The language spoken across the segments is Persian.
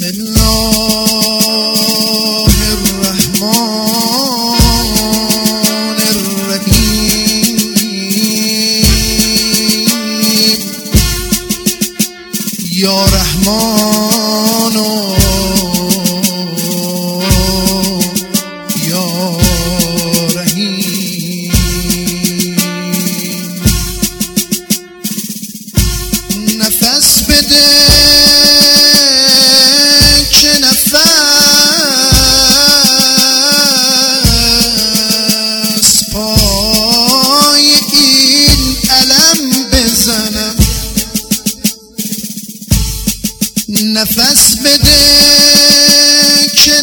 بسم الله الرحمن الرحیم یا رحمان یا رحیم نفس بده که نفس پای این علم بزنم نفس بده که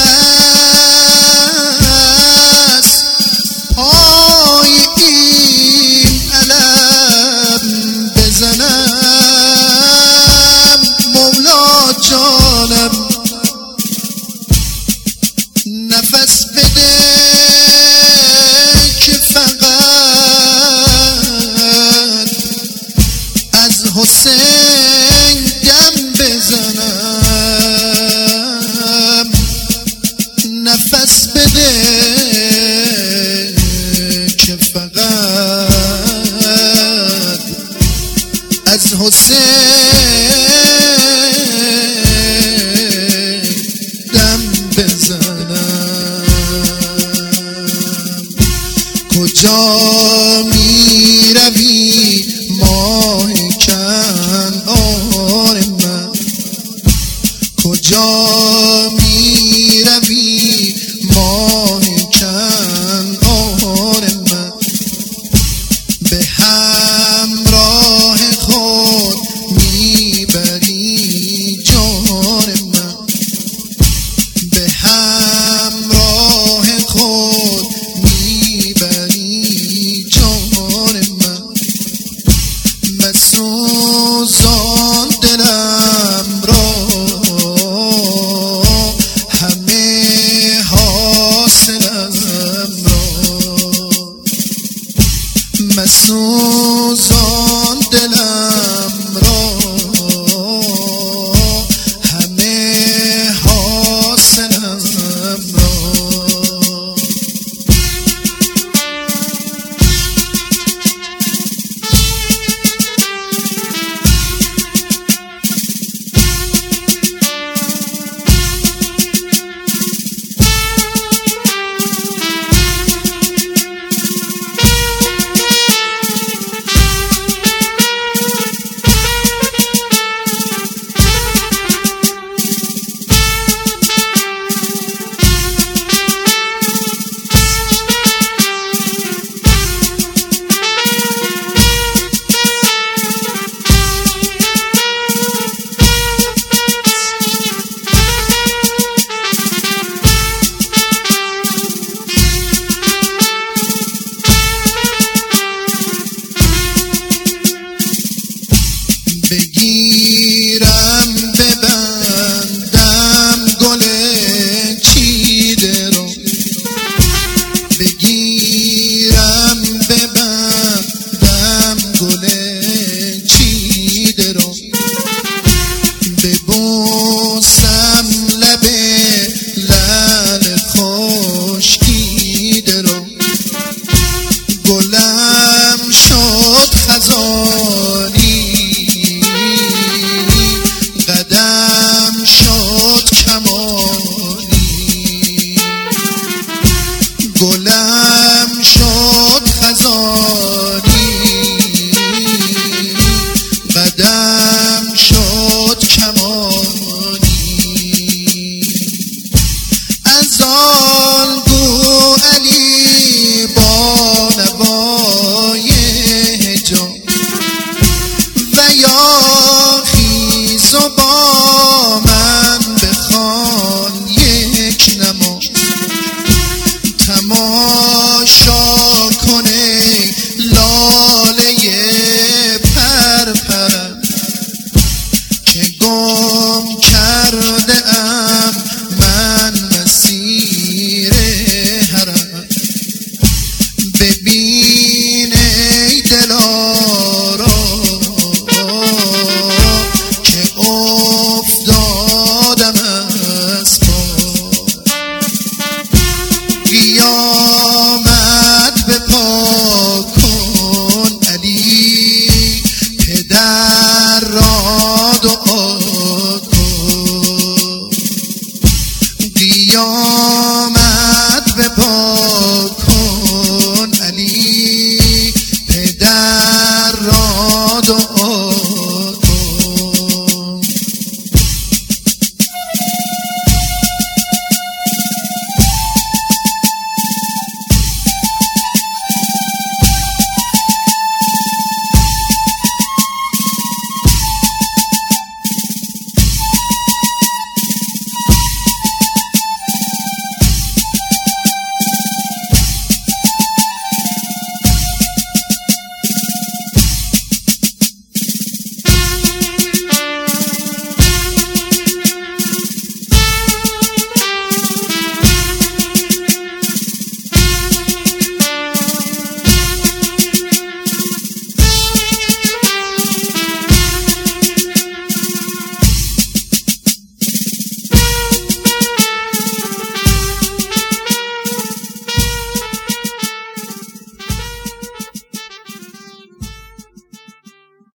نفس پای این علم بزنم مولا جانم نفس بده که فقط از حسین دم بزنم نفس بده که فقط از حسین دم بزنم کجا می روی ماه کنعان من کجا می روی ماه کنعان من به همراه خود میبری جان من به همراه خود میبری جان من مسوزان دلم را همه حاصلم را مسوزان دلم را همه حاصلم را بگیرم ببندم گل چیده رو بگیرم ببندم گل چیده رو ببوسم لب لعل خشکیده رو گلم شد خزانی قدم شد کمانی گلم شد خزانی قدم شد کمانی از